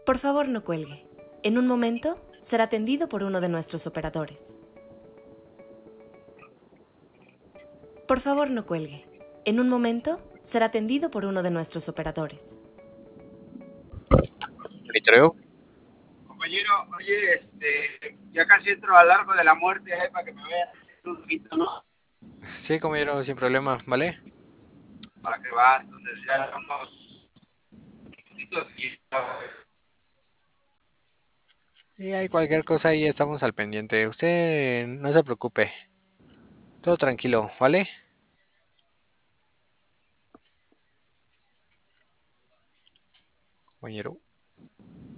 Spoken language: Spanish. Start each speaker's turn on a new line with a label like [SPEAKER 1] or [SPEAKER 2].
[SPEAKER 1] Por favor, no cuelgue. En un momento será atendido por uno de nuestros operadores. Por favor, no cuelgue. En un momento será atendido por uno de nuestros operadores.
[SPEAKER 2] Monitoreo.
[SPEAKER 3] Compañero, oye, ya casi entro al arco de la muerte para que me vean un poquito, ¿no?
[SPEAKER 2] Sí, compañero, sin problema, ¿vale?
[SPEAKER 3] Para que va, entonces ya unos minutitos y
[SPEAKER 2] Y hay cualquier cosa ahí estamos al pendiente. Usted no se preocupe. Todo tranquilo, ¿vale? Compañero.